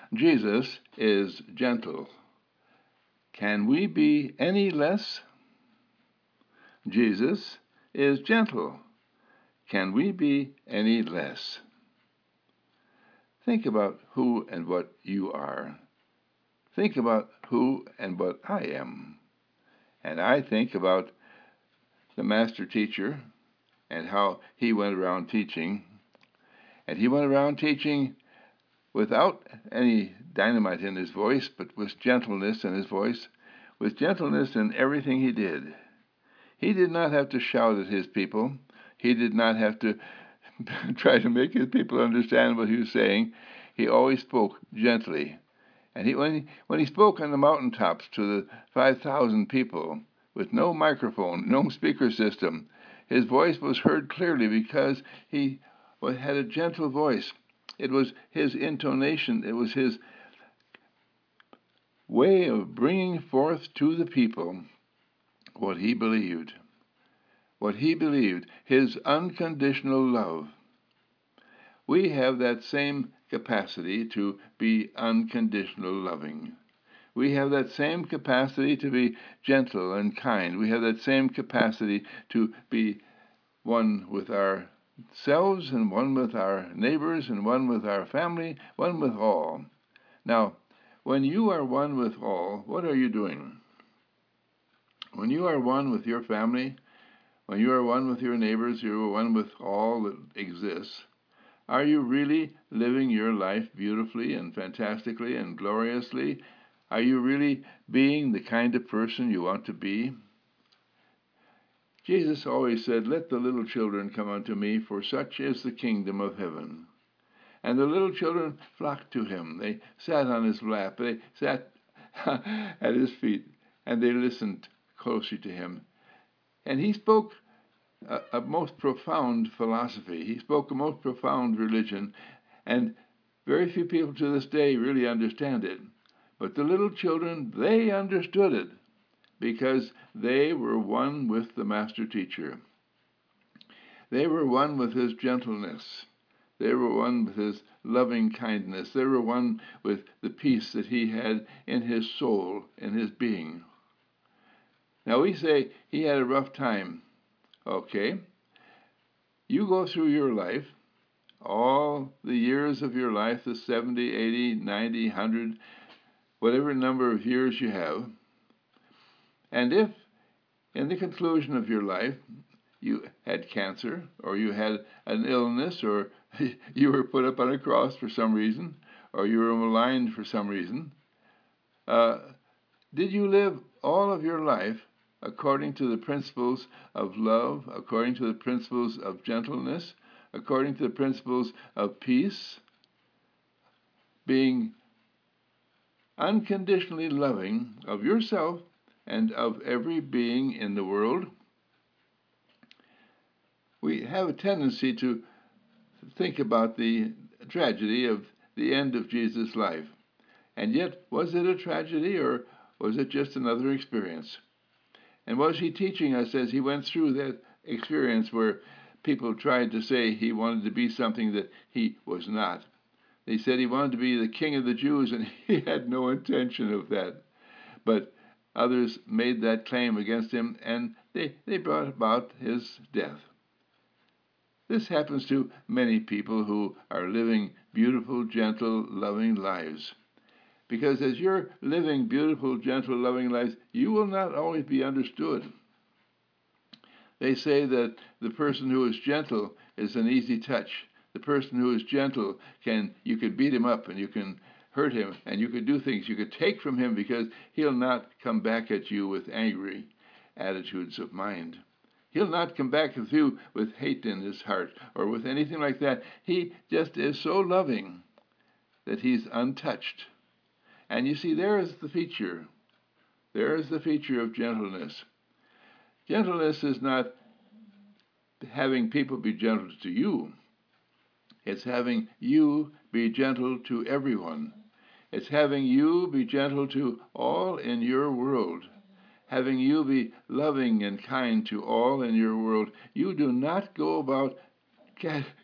Jesus is gentle. Can we be any less? Jesus is gentle. Can we be any less? Think about who and what you are. Think about who and what I am. And I think about the master teacher and how he went around teaching. And he went around teaching without any dynamite in his voice, but with gentleness in his voice, with gentleness in everything he did. He did not have to shout at his people. He did not have to try to make his people understand what he was saying. He always spoke gently. And when he spoke on the mountaintops to the 5,000 people with no microphone, no speaker system, his voice was heard clearly because he had a gentle voice. It was his intonation, it was his way of bringing forth to the people what he believed. What he believed, his unconditional love. We have that same capacity to be unconditional loving. We have that same capacity to be gentle and kind. We have that same capacity to be one with ourselves and one with our neighbors and one with our family, one with all. Now, when you are one with all, what are you doing? When you are one with your family, when you are one with your neighbors, you are one with all that exists. Are you really living your life beautifully and fantastically and gloriously? Are you really being the kind of person you want to be? Jesus always said, "Let the little children come unto me, for such is the kingdom of heaven." And the little children flocked to him. They sat on his lap. They sat at his feet, and they listened closely to him. And he spoke a most profound philosophy. He spoke a most profound religion, and very few people to this day really understand it. But the little children, they understood it because they were one with the master teacher. They were one with his gentleness. They were one with his loving kindness. They were one with the peace that he had in his soul, in his being. Now we say he had a rough time. Okay. You go through your life, all the years of your life, the 70, 80, 90, 100, whatever number of years you have, and if in the conclusion of your life you had cancer, or you had an illness, or you were put up on a cross for some reason, or you were maligned for some reason, did you live all of your life according to the principles of love, according to the principles of gentleness, according to the principles of peace, being unconditionally loving of yourself and of every being in the world? We have a tendency to think about the tragedy of the end of Jesus' life. And yet, was it a tragedy, or was it just another experience? And was he teaching us as he went through that experience where people tried to say he wanted to be something that he was not? They said he wanted to be the king of the Jews, and he had no intention of that. But others made that claim against him, and they brought about his death. This happens to many people who are living beautiful, gentle, loving lives. Because as you're living beautiful, gentle, loving lives, you will not always be understood. They say that the person who is gentle is an easy touch. The person who is gentle, you could beat him up and you can hurt him and you could do things you could take from him because he'll not come back at you with angry attitudes of mind. He'll not come back at you with hate in his heart or with anything like that. He just is so loving that he's untouched. And you see, there is the feature. There is the feature of gentleness. Gentleness is not having people be gentle to you. It's having you be gentle to everyone. It's having you be gentle to all in your world. Having you be loving and kind to all in your world. You do not go about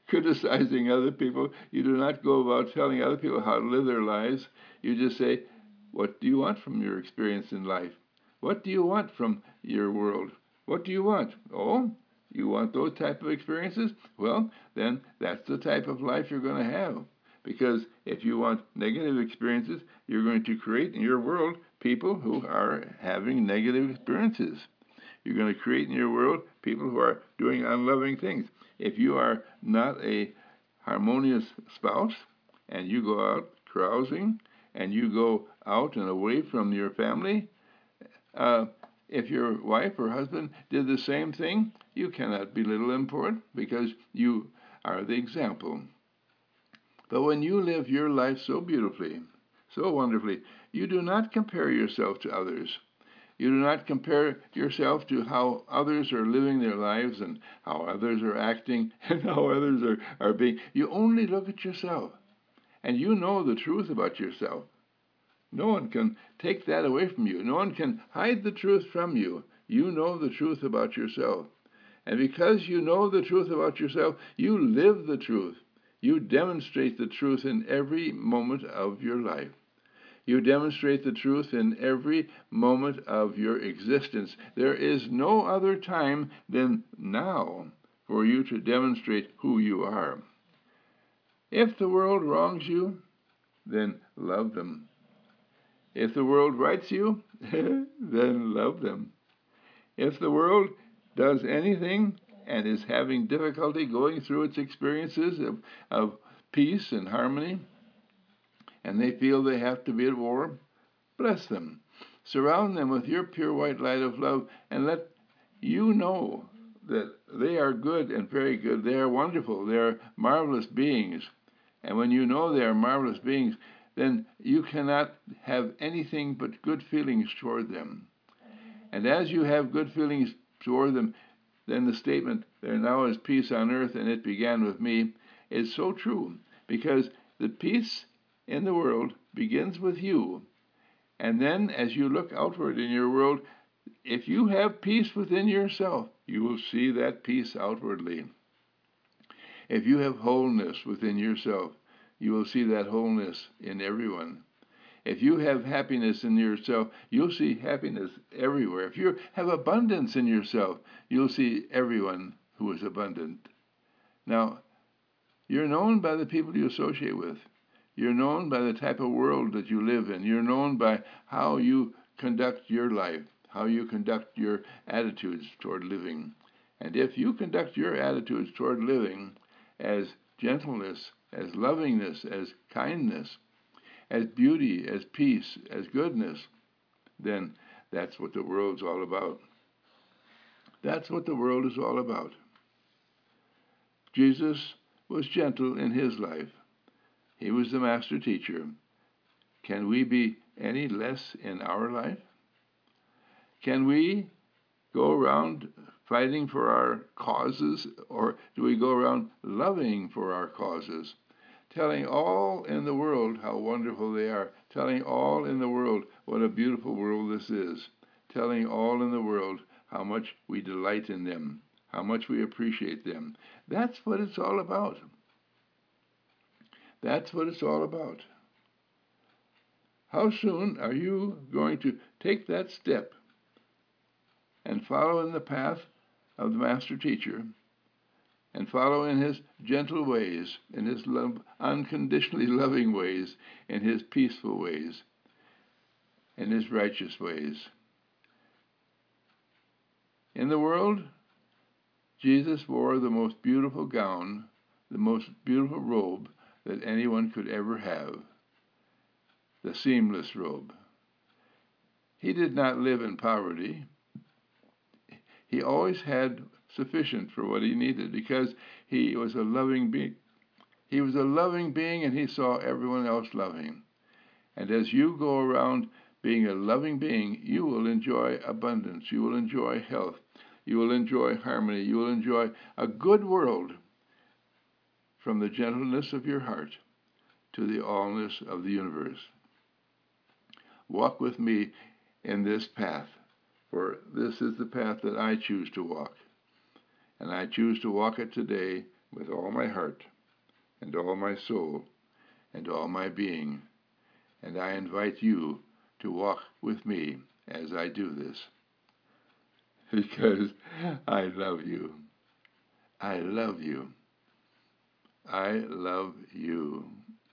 criticizing other people. You do not go about telling other people how to live their lives. You just say, what do you want from your experience in life? What do you want from your world? What do you want? Oh, you want those type of experiences? Well, then that's the type of life you're going to have. Because if you want negative experiences, you're going to create in your world people who are having negative experiences. You're going to create in your world people who are doing unloving things. If you are not a harmonious spouse and you go out carousing and you go out and away from your family, if your wife or husband did the same thing, you cannot belittle them for it because you are the example. But when you live your life so beautifully, so wonderfully, you do not compare yourself to others. You do not compare yourself to how others are living their lives and how others are acting and how others are being. You only look at yourself. And you know the truth about yourself. No one can take that away from you. No one can hide the truth from you. You know the truth about yourself. And because you know the truth about yourself, you live the truth. You demonstrate the truth in every moment of your life. You demonstrate the truth in every moment of your existence. There is no other time than now for you to demonstrate who you are. If the world wrongs you, then love them. If the world rights you, then love them. If the world does anything and is having difficulty going through its experiences of peace and harmony, and they feel they have to be at war, bless them. Surround them with your pure white light of love and let you know that they are good and very good. They are wonderful. They are marvelous beings. And when you know they are marvelous beings, then you cannot have anything but good feelings toward them. And as you have good feelings toward them, then the statement, there now is peace on earth and it began with me, is so true. Because the peace in the world begins with you. And then as you look outward in your world, if you have peace within yourself, you will see that peace outwardly. If you have wholeness within yourself, you will see that wholeness in everyone. If you have happiness in yourself, you'll see happiness everywhere. If you have abundance in yourself, you'll see everyone who is abundant. Now, you're known by the people you associate with. You're known by the type of world that you live in. You're known by how you conduct your life, how you conduct your attitudes toward living. And if you conduct your attitudes toward living as gentleness, as lovingness, as kindness, as beauty, as peace, as goodness, then that's what the world's all about. That's what the world is all about. Jesus was gentle in his life. He was the master teacher. Can we be any less in our life? Can we go around fighting for our causes, or do we go around loving for our causes? Telling all in the world how wonderful they are, telling all in the world what a beautiful world this is, telling all in the world how much we delight in them, how much we appreciate them. That's what it's all about. That's what it's all about. How soon are you going to take that step and follow in the path of the master teacher and follow in his gentle ways, in his unconditionally loving ways, in his peaceful ways, in his righteous ways? In the world, Jesus wore the most beautiful gown, the most beautiful robe that anyone could ever have, the seamless robe. He did not live in poverty. He always had sufficient for what he needed because he was a loving being. He was a loving being and he saw everyone else loving. And as you go around being a loving being, you will enjoy abundance. You will enjoy health. You will enjoy harmony. You will enjoy a good world from the gentleness of your heart to the allness of the universe. Walk with me in this path, for this is the path that I choose to walk. And I choose to walk it today with all my heart and all my soul and all my being, and I invite you to walk with me as I do this, because I love you. I love you. I love you.